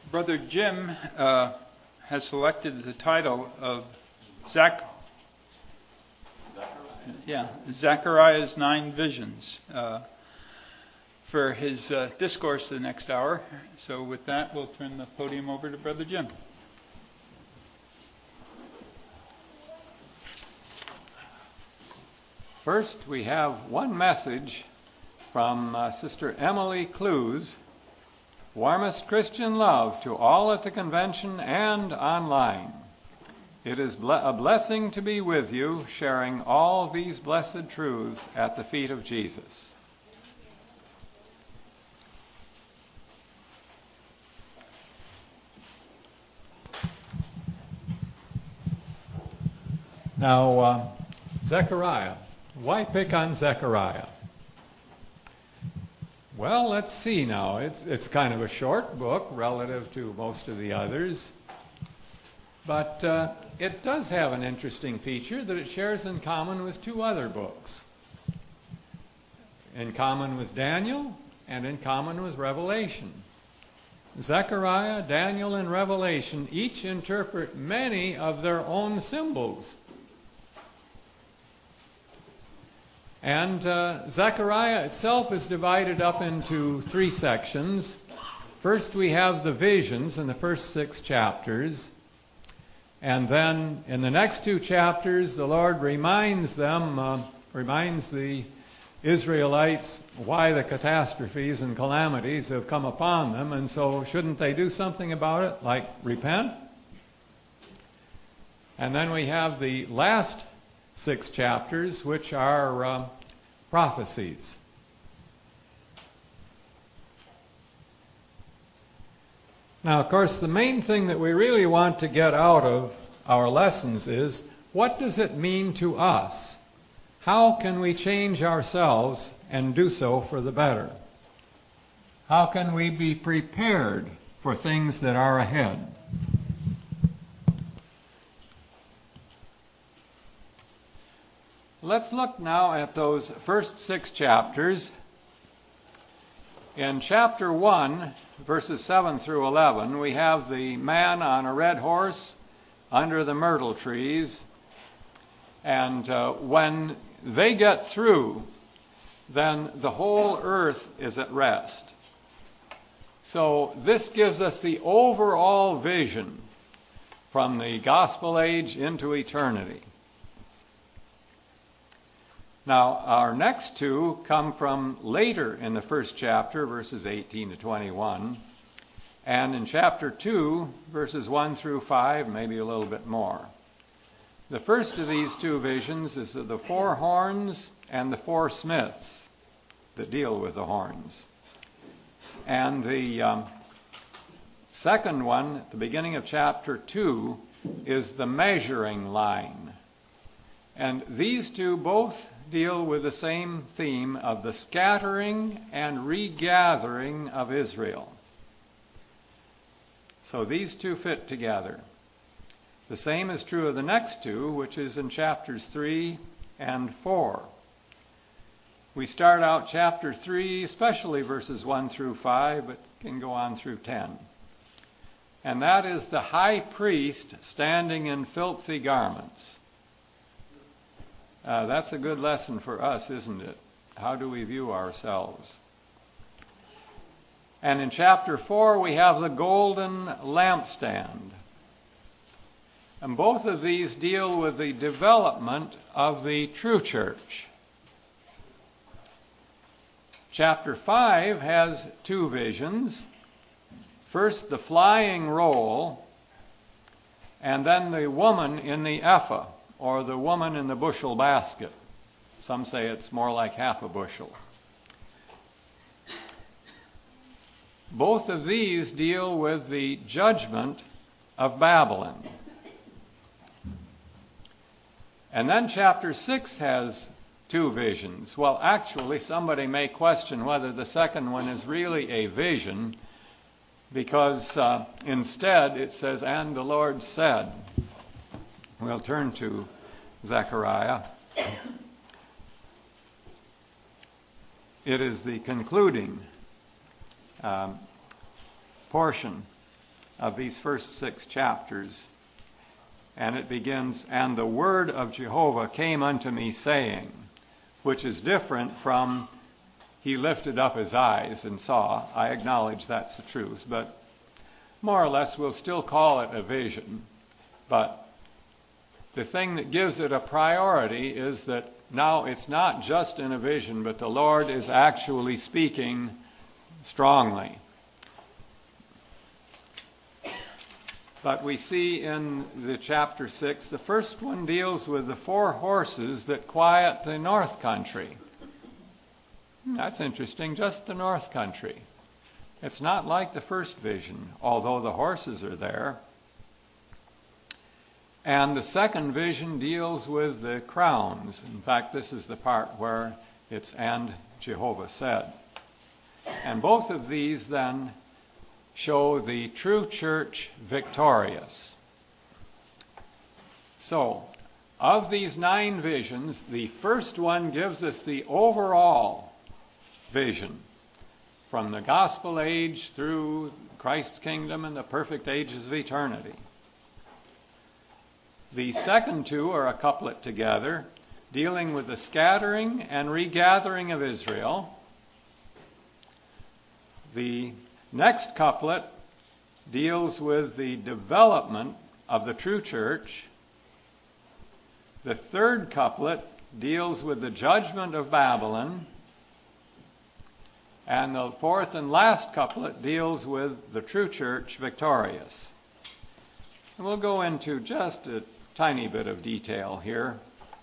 Brother Jim has selected the title of Zechariah's 9 Visions for his discourse the next hour. So with that, we'll turn the podium over to Brother Jim. First, we have one message from Sister Emily Clues. Warmest Christian love to all at the convention and online. It is a blessing to be with you, sharing all these blessed truths at the feet of Jesus. Now, Zechariah. Why pick on Zechariah? Well, let's see now. It's kind of a short book relative to most of the others. But it does have an interesting feature that it shares in common with two other books. In common with Daniel and in common with Revelation. Zechariah, Daniel, and Revelation each interpret many of their own symbols. And Zechariah itself is divided up into 3 sections. First, we have the visions in the first 6 chapters. And then in the next 2 chapters, the Lord reminds the Israelites why the catastrophes and calamities have come upon them. And so shouldn't they do something about it, like repent? And then we have the last 6 chapters, which are prophecies. Now, of course, the main thing that we really want to get out of our lessons is, what does it mean to us? How can we change ourselves and do so for the better? How can we be prepared for things that are ahead? Let's look now at those first 6 chapters. In chapter 1, verses 7 through 11, we have the man on a red horse under the myrtle trees. And when they get through, then the whole earth is at rest. So this gives us the overall vision from the gospel age into eternity. Now, our next 2 come from later in the first chapter, verses 18 to 21, and in chapter 2, verses 1 through 5, maybe a little bit more. The first of these 2 visions is of the 4 horns and the 4 smiths that deal with the horns. And the second one, at the beginning of chapter 2, is the measuring line. And these 2 both deal with the same theme of the scattering and regathering of Israel. So these 2 fit together. The same is true of the next 2, which is in chapters 3 and 4. We start out chapter 3, especially verses 1 through 5, but can go on through 10. And that is the high priest standing in filthy garments. That's a good lesson for us, isn't it? How do we view ourselves? And in chapter 4, we have the golden lampstand. And both of these deal with the development of the true church. Chapter 5 has 2 visions. First, the flying roll, and then the woman in the ephah, or the woman in the bushel basket. Some say it's more like half a bushel. Both of these deal with the judgment of Babylon. And then chapter 6 has 2 visions. Well, actually, somebody may question whether the second one is really a vision, because instead it says, "And the Lord said." We'll turn to Zechariah. It is the concluding portion of these first 6 chapters. And it begins, "And the word of Jehovah came unto me, saying," which is different from "he lifted up his eyes and saw." I acknowledge that's the truth, but more or less we'll still call it a vision. But the thing that gives it a priority is that now it's not just in a vision, but the Lord is actually speaking strongly. But we see in the chapter 6, the first one deals with the 4 horses that quiet the north country. That's interesting, just the north country. It's not like the first vision, although the horses are there. And the second vision deals with the crowns. In fact, this is the part where it's "and Jehovah said." And both of these then show the true church victorious. So, of these 9 visions, the first one gives us the overall vision from the gospel age through Christ's kingdom and the perfect ages of eternity. The second 2 are a couplet together, dealing with the scattering and regathering of Israel. The next couplet deals with the development of the true church. The third couplet deals with the judgment of Babylon. And the fourth and last couplet deals with the true church victorious. And we'll go into just a tiny bit of detail here.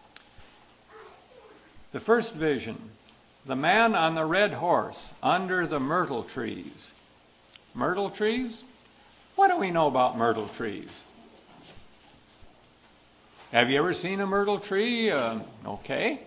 The first vision, the man on the red horse under the myrtle trees. Myrtle trees? What do we know about myrtle trees? Have you ever seen a myrtle tree? Okay.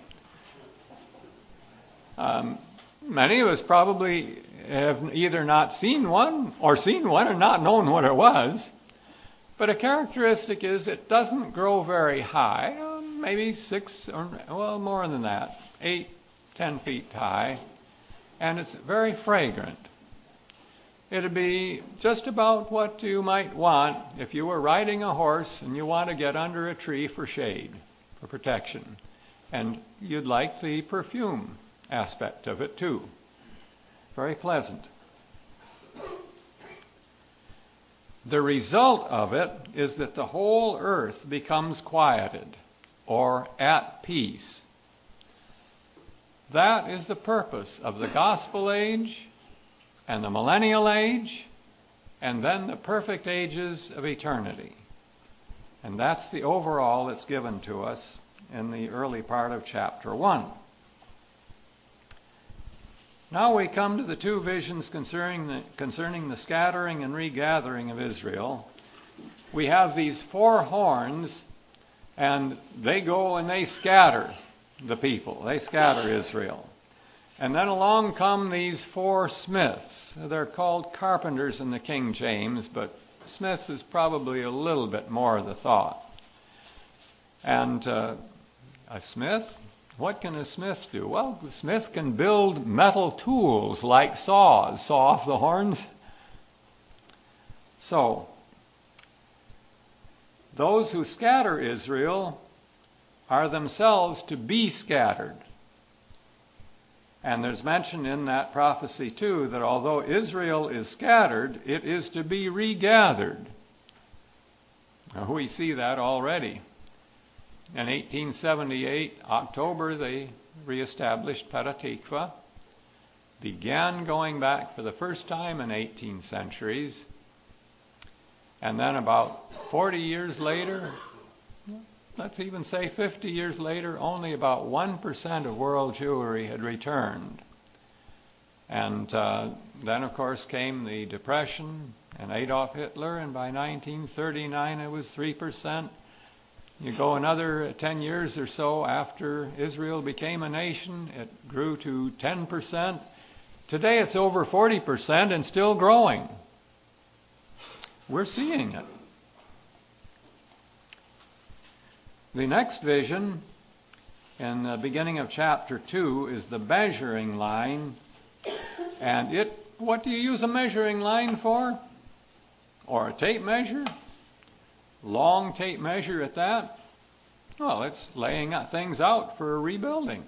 Many of us probably have either not seen one or seen one and not known what it was. But a characteristic is it doesn't grow very high, maybe 6 or more than that, 8, 10 feet high, and it's very fragrant. It'd be just about what you might want if you were riding a horse and you want to get under a tree for shade, for protection. And you'd like the perfume aspect of it too. Very pleasant. The result of it is that the whole earth becomes quieted or at peace. That is the purpose of the gospel age and the millennial age and then the perfect ages of eternity. And that's the overall that's given to us in the early part of chapter 1. Now we come to the 2 visions concerning the scattering and regathering of Israel. We have these 4 horns, and they go and they scatter the people. They scatter Israel. And then along come these 4 smiths. They're called carpenters in the King James, but smiths is probably a little bit more the thought. And a smith? What can a smith do? Well, the smith can build metal tools like saws, saw off the horns. So, those who scatter Israel are themselves to be scattered. And there's mention in that prophecy too that although Israel is scattered, it is to be regathered. Now, we see that already. In 1878, October, they reestablished Petah Tikva, began going back for the first time in 18 centuries, and then about 40 years later, let's even say 50 years later, only about 1% of world Jewry had returned. And then, of course, came the Depression and Adolf Hitler, and by 1939 it was 3%. You go another 10 years or so after Israel became a nation, it grew to 10%. Today it's over 40% and still growing. We're seeing it. The next vision in the beginning of chapter 2 is the measuring line. And what do you use a measuring line for? or a tape measure, long tape measure at that. Well, it's laying things out for rebuilding.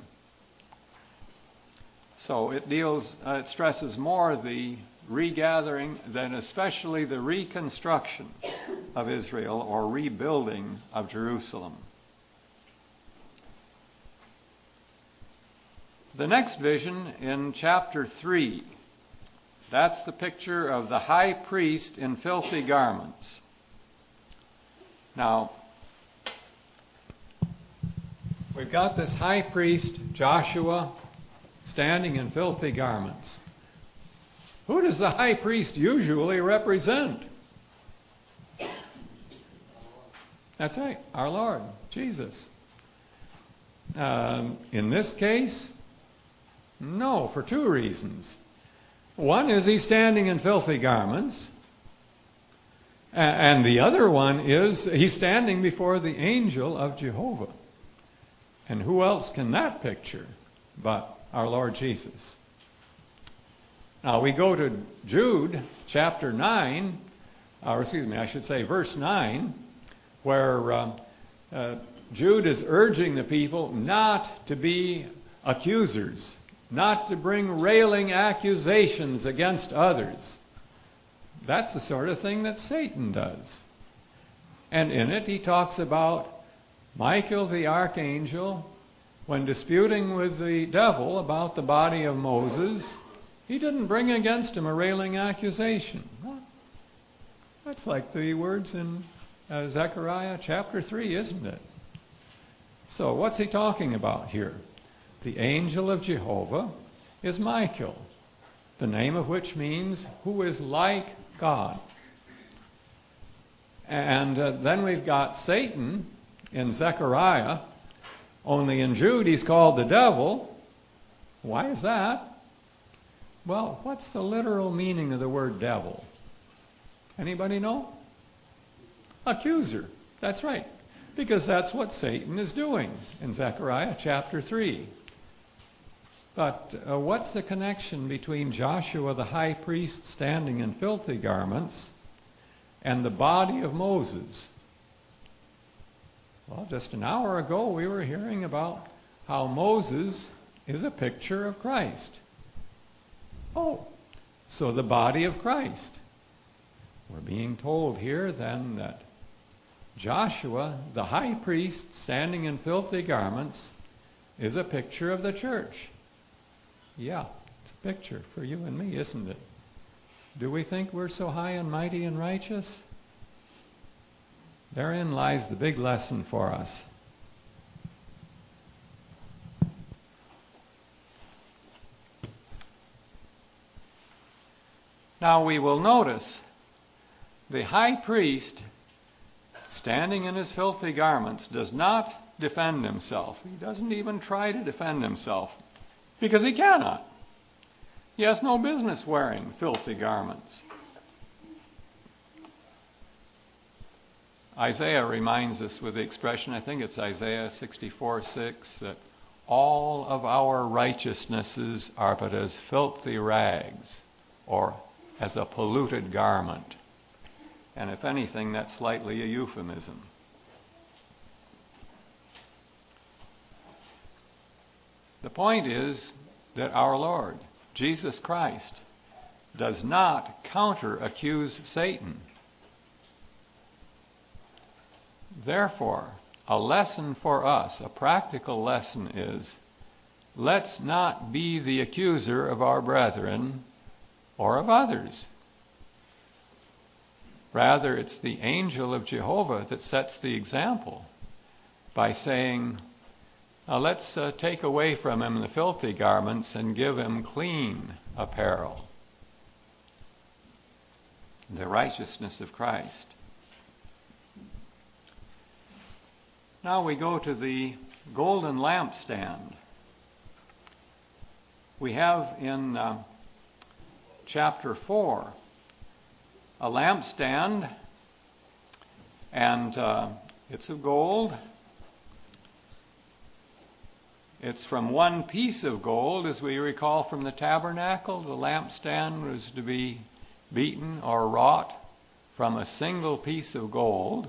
So it stresses more the regathering than especially the reconstruction of Israel or rebuilding of Jerusalem. The next vision in chapter 3, that's the picture of the high priest in filthy garments. Now, we've got this high priest, Joshua, standing in filthy garments. Who does the high priest usually represent? That's right, our Lord, Jesus. In this case, no, for two reasons. One is he's standing in filthy garments, and the other one is he's standing before the angel of Jehovah. And who else can that picture but our Lord Jesus? Now we go to Jude chapter 9, verse 9, where Jude is urging the people not to be accusers, not to bring railing accusations against others. That's the sort of thing that Satan does. And in it he talks about Michael the archangel, when disputing with the devil about the body of Moses, he didn't bring against him a railing accusation. That's like the words in Zechariah chapter 3, isn't it? So what's he talking about here? The angel of Jehovah is Michael, the name of which means who is like God. And then we've got Satan in Zechariah, only in Jude he's called the devil. Why is that? Well, what's the literal meaning of the word devil? Anybody know? Accuser. That's right. Because that's what Satan is doing in Zechariah chapter 3. But what's the connection between Joshua the high priest standing in filthy garments and the body of Moses? Well, just an hour ago we were hearing about how Moses is a picture of Christ. Oh, so the body of Christ. We're being told here then that Joshua, the high priest standing in filthy garments, is a picture of the church. Yeah, it's a picture for you and me, isn't it? Do we think we're so high and mighty and righteous? Therein lies the big lesson for us. Now we will notice the high priest, standing in his filthy garments, does not defend himself. He doesn't even try to defend himself, because he cannot. He has no business wearing filthy garments. Isaiah reminds us with the expression, I think it's Isaiah 64:6, that all of our righteousnesses are but as filthy rags, or as a polluted garment. And if anything, that's slightly a euphemism. The point is that our Lord, Jesus Christ, does not counter-accuse Satan. Therefore, a lesson for us, a practical lesson is, let's not be the accuser of our brethren or of others. Rather, it's the angel of Jehovah that sets the example by saying, let's take away from him the filthy garments and give him clean apparel, the righteousness of Christ. Now we go to the golden lampstand. We have in chapter 4 a lampstand, and it's of gold. It's from one piece of gold, as we recall from the tabernacle. The lampstand was to be beaten or wrought from a single piece of gold,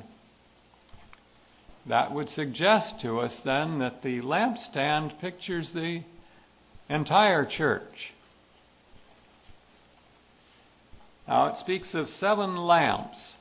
that would suggest to us then that the lampstand pictures the entire church. Now it speaks of 7 lamps.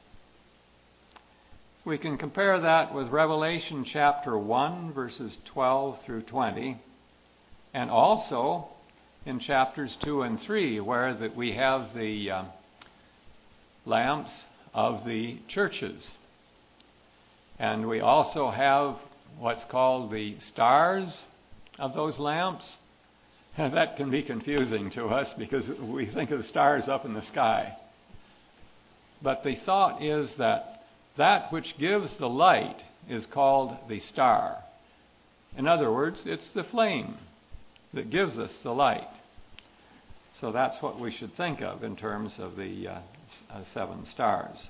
We can compare that with Revelation chapter 1, verses 12 through 20, and also in chapters 2 and 3, where that we have the lamps of the churches. And we also have what's called the stars of those lamps. And that can be confusing to us because we think of the stars up in the sky. But the thought is that which gives the light is called the star. In other words, it's the flame that gives us the light. So that's what we should think of in terms of the 7 stars.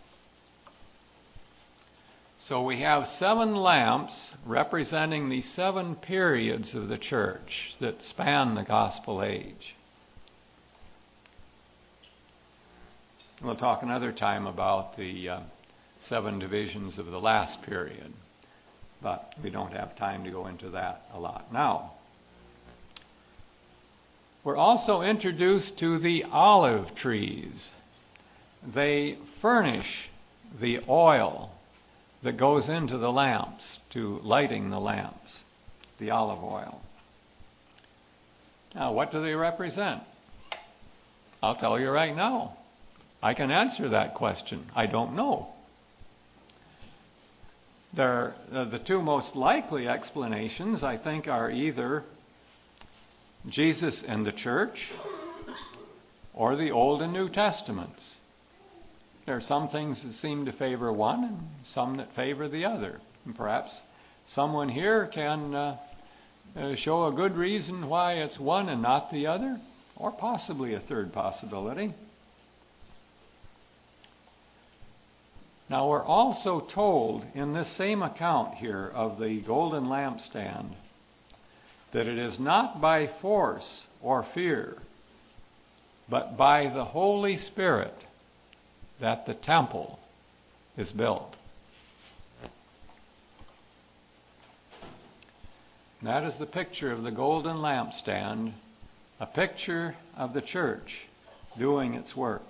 So we have 7 lamps representing the 7 periods of the church that span the gospel age. We'll talk another time about the 7 divisions of the last period, but we don't have time to go into that a lot now. We're also introduced to the olive trees. They furnish the oil that goes into the lamps to lighting the lamps, the olive oil. Now, what do they represent? I'll tell you right now. I can answer that question. I don't know. The 2 most likely explanations, I think, are either Jesus and the church or the Old and New Testaments. There are some things that seem to favor one and some that favor the other. And perhaps someone here can show a good reason why it's one and not the other, or possibly a third possibility. Now we're also told in this same account here of the golden lampstand that it is not by force or fear, but by the Holy Spirit that the temple is built. And that is the picture of the golden lampstand, a picture of the church doing its work.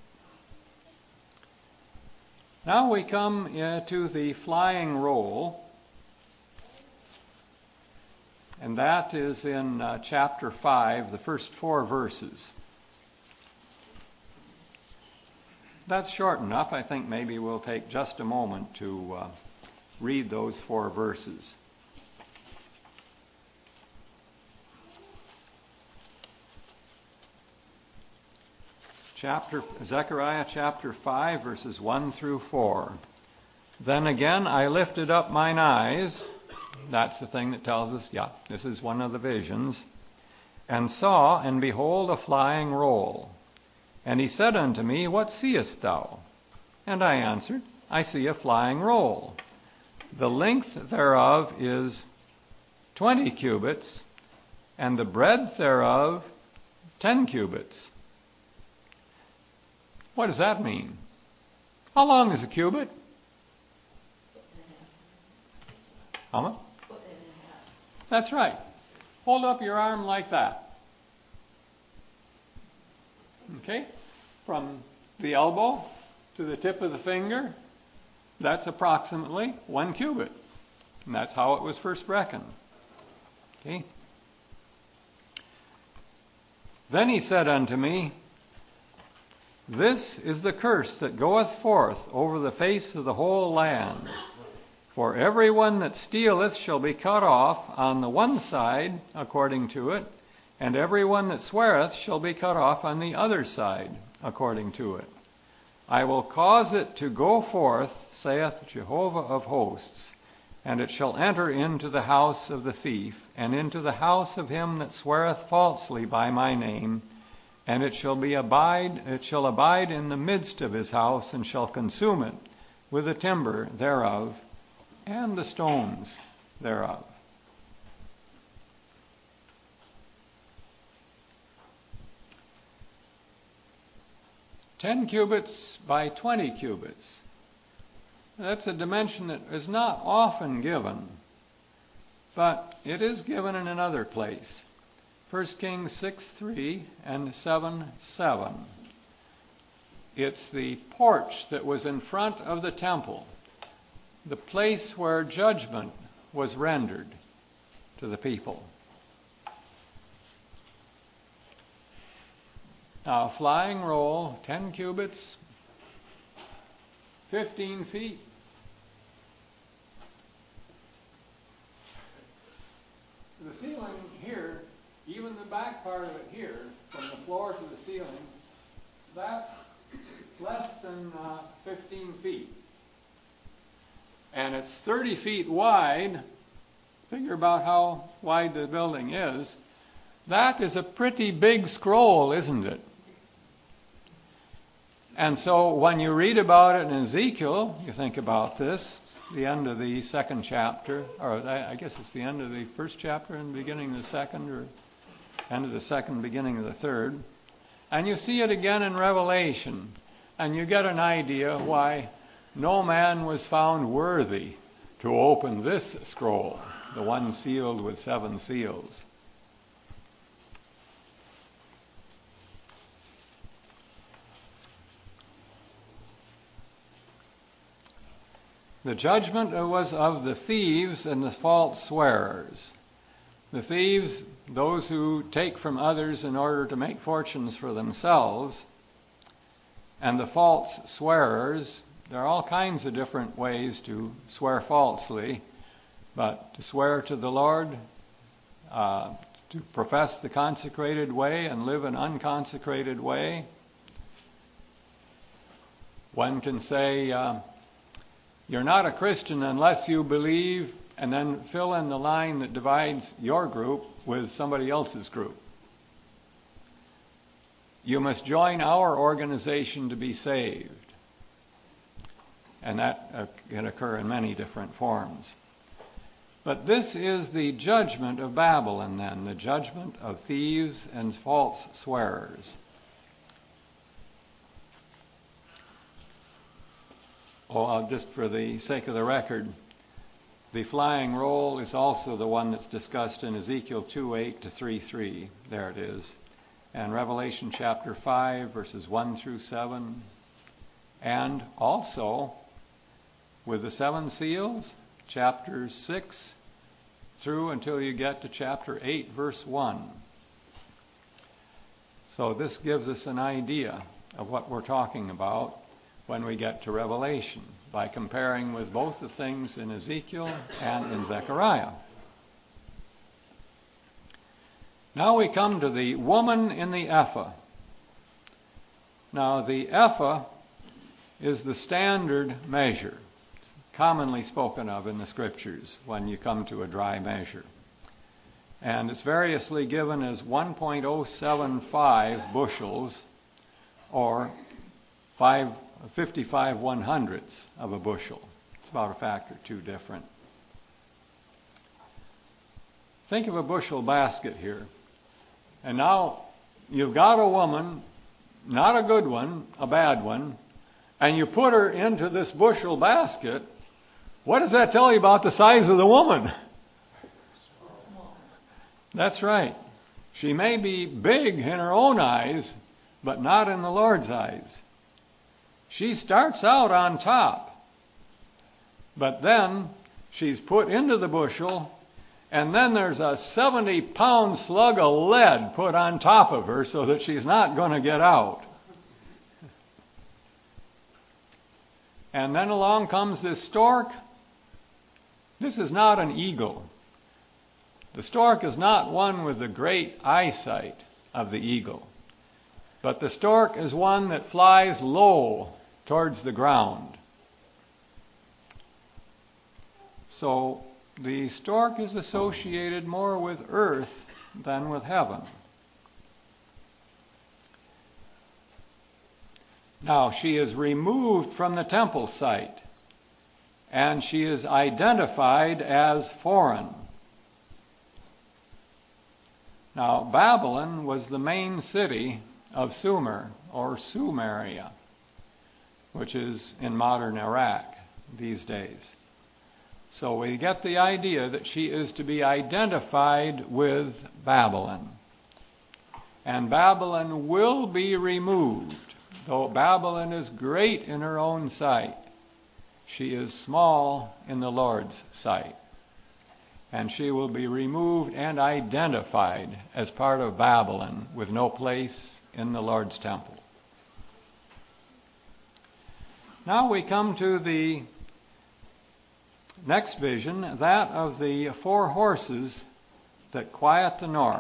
Now we come to the flying roll, and that is in chapter 5, the first 4 verses. That's short enough. I think maybe we'll take just a moment to read those 4 verses. Zechariah chapter 5, verses 1 through 4. Then again I lifted up mine eyes. That's the thing that tells us, this is one of the visions. And saw, and behold, a flying roll. And he said unto me, What seest thou? And I answered, I see a flying roll. The length thereof is 20 cubits, and the breadth thereof 10 cubits. What does that mean? How long is a cubit? How much? That's right. Hold up your arm like that. Okay? From the elbow to the tip of the finger, that's approximately 1 cubit. And that's how it was first reckoned. Okay? Then he said unto me, This is the curse that goeth forth over the face of the whole land. For every one that stealeth shall be cut off on the one side according to it, and every one that sweareth shall be cut off on the other side according to it. I will cause it to go forth, saith Jehovah of hosts, and it shall enter into the house of the thief, and into the house of him that sweareth falsely by my name, and it shall abide in the midst of his house, and shall consume it with the timber thereof, and the stones thereof. 10 cubits by 20 cubits. That's a dimension that is not often given, but it is given in another place. 1 Kings 6:3 and 7:7. It's the porch that was in front of the temple, the place where judgment was rendered to the people. Now, flying roll, 10 cubits, 15 feet. The ceiling here, even the back part of it here, from the floor to the ceiling, that's less than 15 feet. And it's 30 feet wide. Figure about how wide the building is. That is a pretty big scroll, isn't it? And so when you read about it in Ezekiel, you think about this, the end of the second chapter, or I guess it's the end of the first chapter and beginning of the second, or end of the second, beginning of the third. And you see it again in Revelation, and you get an idea why no man was found worthy to open this scroll, the one sealed with 7 seals. The judgment was of the thieves and the false swearers. The thieves, those who take from others in order to make fortunes for themselves, and the false swearers. There are all kinds of different ways to swear falsely, but to swear to the Lord, to profess the consecrated way and live an unconsecrated way. One can say, you're not a Christian unless you believe, and then fill in the line that divides your group with somebody else's group. You must join our organization to be saved. And that can occur in many different forms. But this is the judgment of Babylon then, the judgment of thieves and false swearers. Just for the sake of the record, the flying roll is also the one that's discussed in Ezekiel 2:8 to 3:3. There it is. And Revelation chapter 5, verses 1 through 7. And also, with the 7 seals, chapters 6 through until you get to chapter 8, verse 1. So this gives us an idea of what we're talking about when we get to Revelation, by comparing with both the things in Ezekiel and in Zechariah. Now we come to the woman in the ephah. Now the ephah is the standard measure, commonly spoken of in the Scriptures when you come to a dry measure. And it's variously given as 1.075 bushels, or 55 1/100ths of a bushel. It's about a factor 2 different. Think of a bushel basket here. And now you've got a woman, not a good one, a bad one, and you put her into this bushel basket. What does that tell you about the size of the woman? That's right. She may be big in her own eyes, but not in the Lord's eyes. She starts out on top, but then she's put into the bushel, and then there's a 70-pound slug of lead put on top of her so that she's not going to get out. And then along comes this stork. This is not an eagle. The stork is not one with the great eyesight of the eagle. But the stork is one that flies low towards the ground. So the stork is associated more with earth than with heaven. Now, she is removed from the temple site, and she is identified as foreign. Now, Babylon was the main city of Sumer or Sumeria, which is in modern Iraq these days. So we get the idea that she is to be identified with Babylon. And Babylon will be removed. Though Babylon is great in her own sight, she is small in the Lord's sight. And she will be removed and identified as part of Babylon with no place in the Lord's temple. Now we come to the next vision, that of the 4 horses that quiet the north.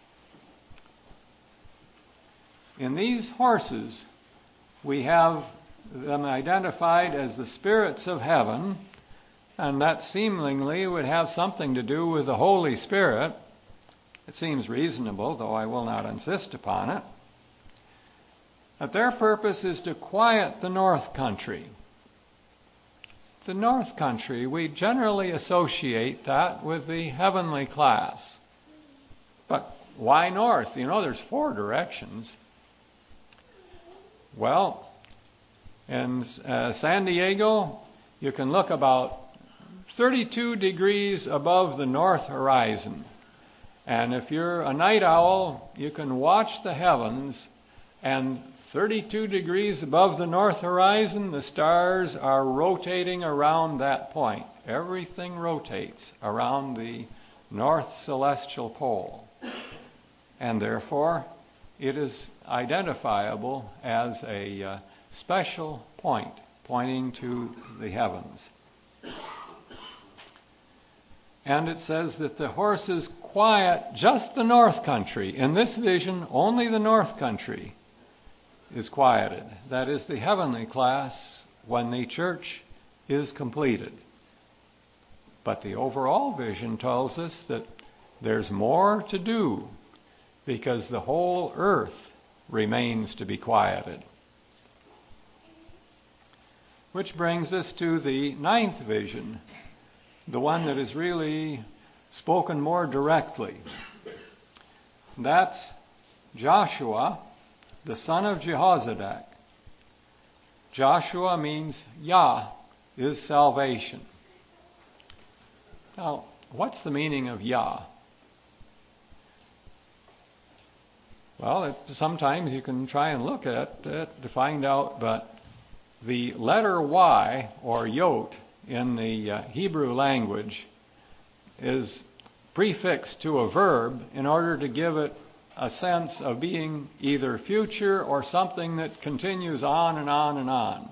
In these horses, we have them identified as the spirits of heaven, and that seemingly would have something to do with the Holy Spirit. It seems reasonable, though I will not insist upon it. That their purpose is to quiet the north country. The north country, we generally associate that with the heavenly class. But why north? You know, there's 4 directions. Well, in San Diego, you can look about 32 degrees above the north horizon. And if you're a night owl, you can watch the heavens, and 32 degrees above the north horizon, the stars are rotating around that point. Everything rotates around the north celestial pole. And therefore, it is identifiable as a special point, pointing to the heavens. And it says that the horses quiet just the north country. In this vision, only the north country is quieted. That is the heavenly class when the church is completed. But the overall vision tells us that there's more to do, because the whole earth remains to be quieted. Which brings us to the 9th vision, the one that is really spoken more directly. That's Joshua, the son of Jehozadak. Joshua means Yah is salvation. Now, what's the meaning of Yah? Well, sometimes you can try and look at it to find out, but the letter Y, or Yot, in the Hebrew language is prefixed to a verb in order to give it a sense of being either future or something that continues on and on and on.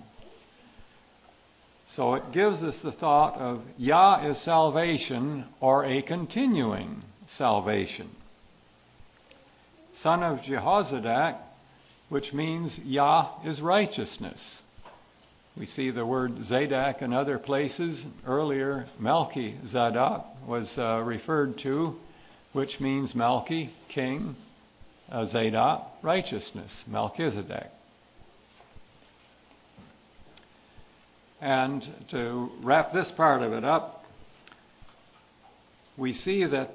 So it gives us the thought of Yah is salvation, or a continuing salvation. Son of Jehozadak, which means Yah is righteousness. We see the word Zadok in other places. Earlier, Melchizedek was referred to, which means Melchi, king, Zadok, righteousness, Melchizedek. And to wrap this part of it up, we see that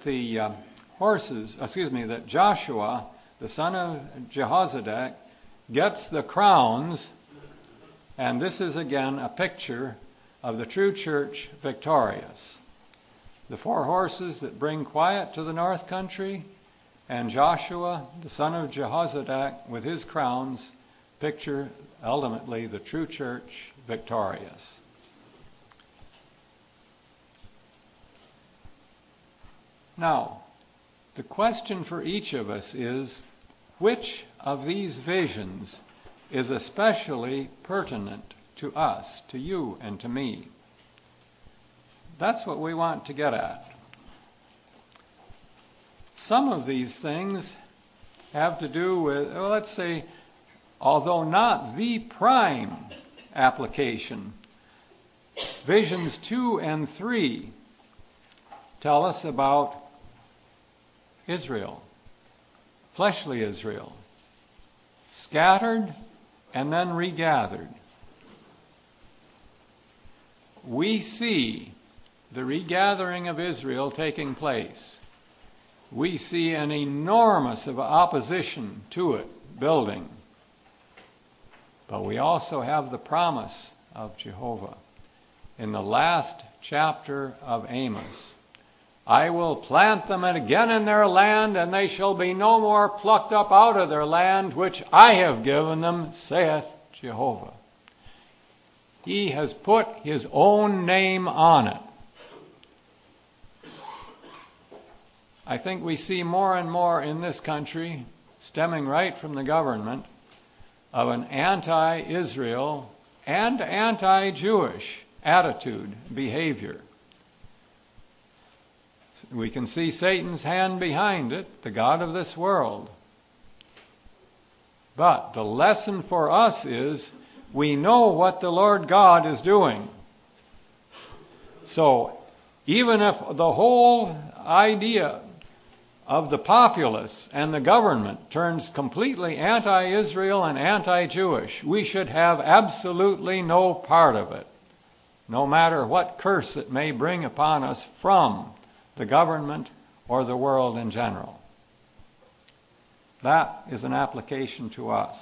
that Joshua, the son of Jehozadak, gets the crowns. And this is again a picture of the true church victorious. The 4 horses that bring quiet to the north country, and Joshua, the son of Jehozadak, with his crowns, picture ultimately the true church victorious. Now, the question for each of us is, which of these visions is especially pertinent to us, to you and to me? That's what we want to get at. Some of these things have to do with, let's say, although not the prime application, visions 2 and 3 tell us about Israel, fleshly Israel, scattered and then regathered. We see the regathering of Israel taking place. We see an enormous of opposition to it building. But we also have the promise of Jehovah. In the last chapter of Amos, I will plant them again in their land, and they shall be no more plucked up out of their land, which I have given them, saith Jehovah. He has put His own name on it. I think we see more and more in this country, stemming right from the government, of an anti-Israel and anti-Jewish attitude, behavior. We can see Satan's hand behind it, the god of this world. But the lesson for us is, we know what the Lord God is doing. So, even if the whole idea of the populace and the government turns completely anti-Israel and anti-Jewish, we should have absolutely no part of it, no matter what curse it may bring upon us from the government or the world in general. That is an application to us.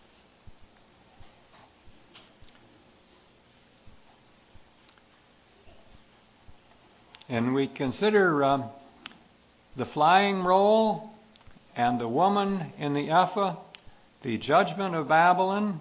And we consider the flying roll and the woman in the ephah, the judgment of Babylon,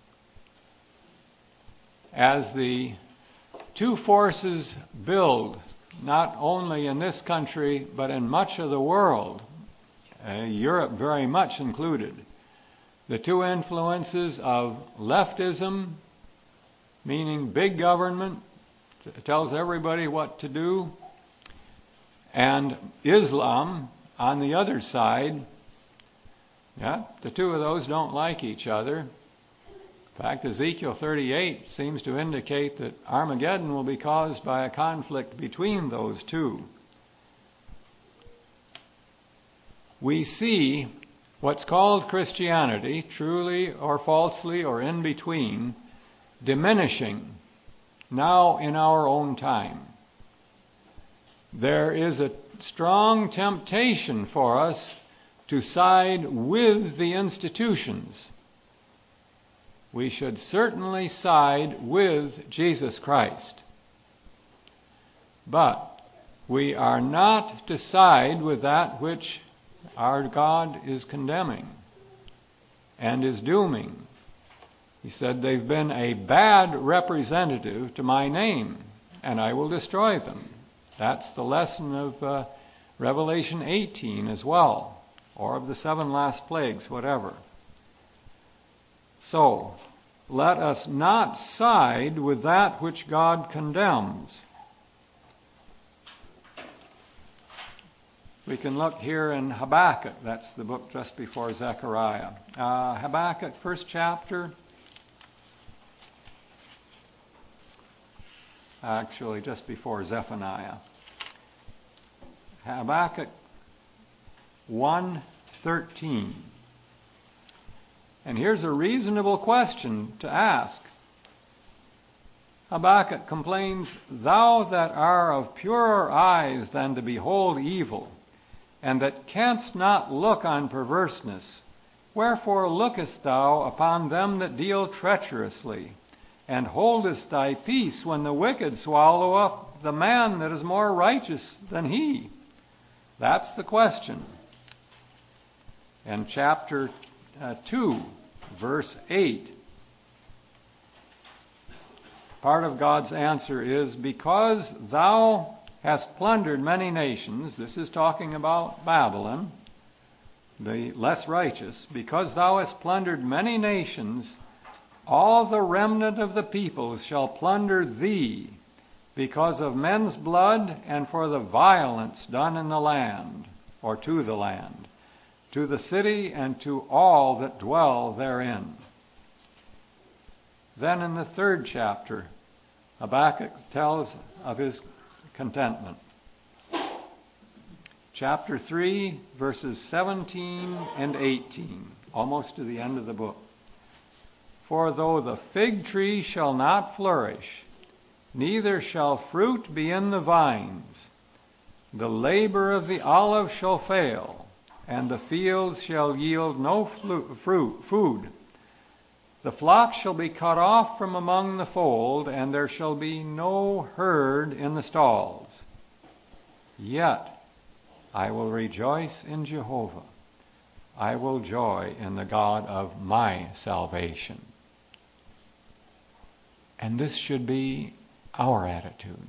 as the two forces build, not only in this country, but in much of the world, Europe very much included. The two influences of leftism, meaning big government, tells everybody what to do, and Islam on the other side. The two of those don't like each other. In fact, Ezekiel 38 seems to indicate that Armageddon will be caused by a conflict between those two. We see what's called Christianity, truly or falsely or in between, diminishing now in our own time. There is a strong temptation for us to side with the institutions. We should certainly side with Jesus Christ. But we are not to side with that which our God is condemning and is dooming. He said, they've been a bad representative to my name, and I will destroy them. That's the lesson of Revelation 18 as well, or of the 7 last plagues, whatever. So, let us not side with that which God condemns. We can look here in Habakkuk. That's the book just before Zechariah. Habakkuk, first chapter. Actually, just before Zephaniah. Habakkuk 1:13. And here's a reasonable question to ask. Habakkuk complains, Thou that are of purer eyes than to behold evil, and that canst not look on perverseness, wherefore lookest thou upon them that deal treacherously, and holdest thy peace when the wicked swallow up the man that is more righteous than he? That's the question. And chapter 2, verse 8, part of God's answer is, because thou hast plundered many nations, this is talking about Babylon, the less righteous, because thou hast plundered many nations, all the remnant of the peoples shall plunder thee, because of men's blood and for the violence done in the land, or to the land, to the city and to all that dwell therein. Then in the 3rd chapter, Habakkuk tells of his contentment. Chapter 3, verses 17 and 18, almost to the end of the book. For though the fig tree shall not flourish, neither shall fruit be in the vines, the labor of the olive shall fail, and the fields shall yield no food. The flock shall be cut off from among the fold, and there shall be no herd in the stalls. Yet I will rejoice in Jehovah. I will joy in the God of my salvation. And this should be our attitude.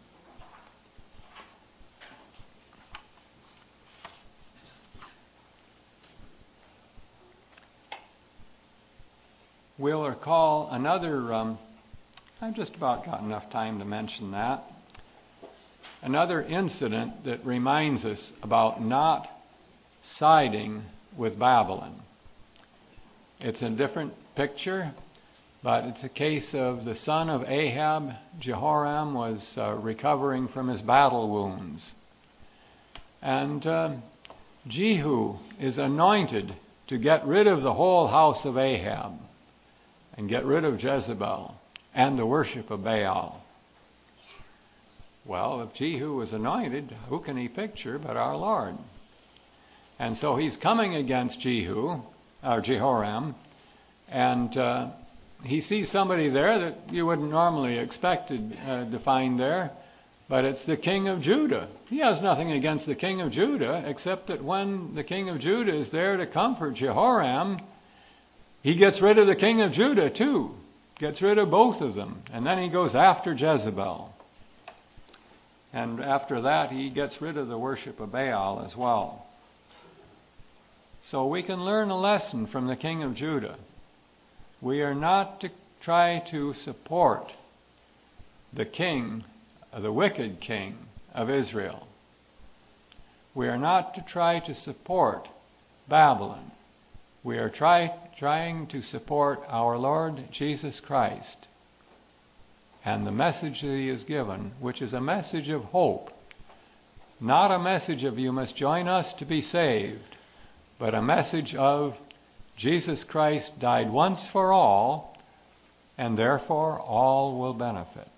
We'll recall another, I've just about got enough time to mention that, another incident that reminds us about not siding with Babylon. It's a different picture, but it's a case of the son of Ahab. Jehoram was recovering from his battle wounds. And Jehu is anointed to get rid of the whole house of Ahab and get rid of Jezebel and the worship of Baal. Well, if Jehu was anointed, who can he picture but our Lord? And so he's coming against Jehoram, and he sees somebody there that you wouldn't normally expect to find there, but it's the king of Judah. He has nothing against the king of Judah, except that when the king of Judah is there to comfort Jehoram, he gets rid of the king of Judah too. Gets rid of both of them. And then he goes after Jezebel. And after that, he gets rid of the worship of Baal as well. So we can learn a lesson from the king of Judah. We are not to try to support the king, the wicked king of Israel. We are not to try to support Babylon. We are trying to support our Lord Jesus Christ and the message that He has given, which is a message of hope. Not a message of you must join us to be saved, but a message of Jesus Christ died once for all, and therefore all will benefit.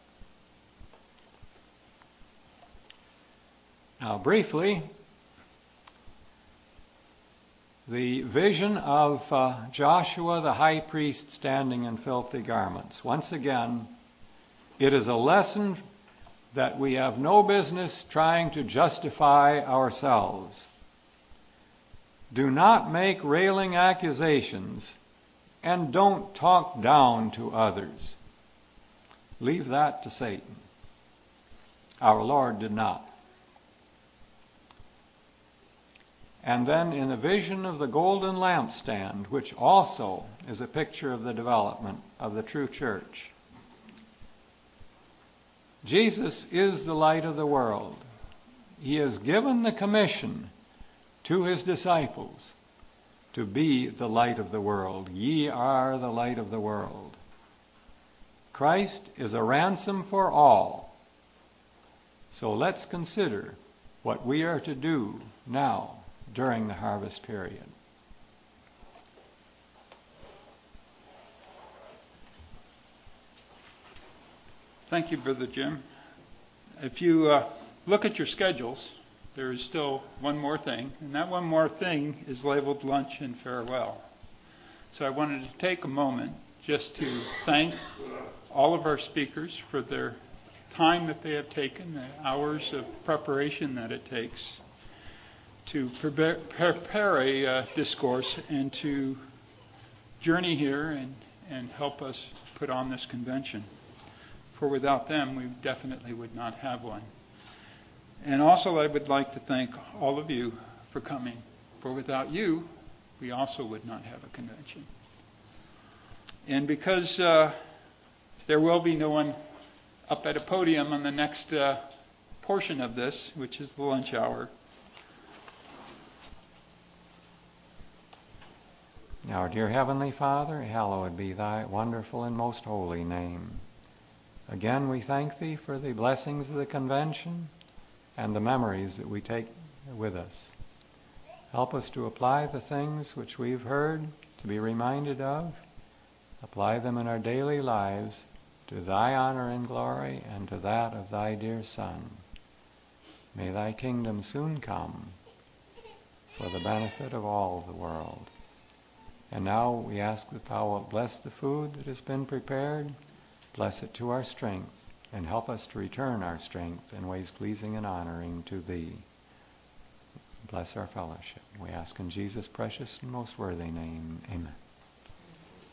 Now, briefly, the vision of Joshua the high priest standing in filthy garments. Once again, it is a lesson that we have no business trying to justify ourselves. Do not make railing accusations, and don't talk down to others. Leave that to Satan. Our Lord did not. And then in the vision of the golden lampstand, which also is a picture of the development of the true church, Jesus is the light of the world. He has given the commission to His disciples to be the light of the world. Ye are the light of the world. Christ is a ransom for all. So let's consider what we are to do now during the harvest period. Thank you, Brother Jim. If you look at your schedules, there is still one more thing, and that one more thing is labeled lunch and farewell. So I wanted to take a moment just to thank all of our speakers for their time that they have taken, the hours of preparation that it takes to prepare a discourse and to journey here and help us put on this convention. For without them, we definitely would not have one. And also I would like to thank all of you for coming. For without you, we also would not have a convention. And because there will be no one up at a podium on the next portion of this, which is the lunch hour, Our dear Heavenly Father, hallowed be Thy wonderful and most holy name. Again, we thank Thee for the blessings of the convention and the memories that we take with us. Help us to apply the things which we've heard, to be reminded of. Apply them in our daily lives to Thy honor and glory and to that of Thy dear Son. May Thy kingdom soon come. for the benefit of all the world. And now we ask that Thou wilt bless the food that has been prepared, bless it to our strength, and help us to return our strength in ways pleasing and honoring to Thee. Bless our fellowship. We ask in Jesus' precious and most worthy name. Amen.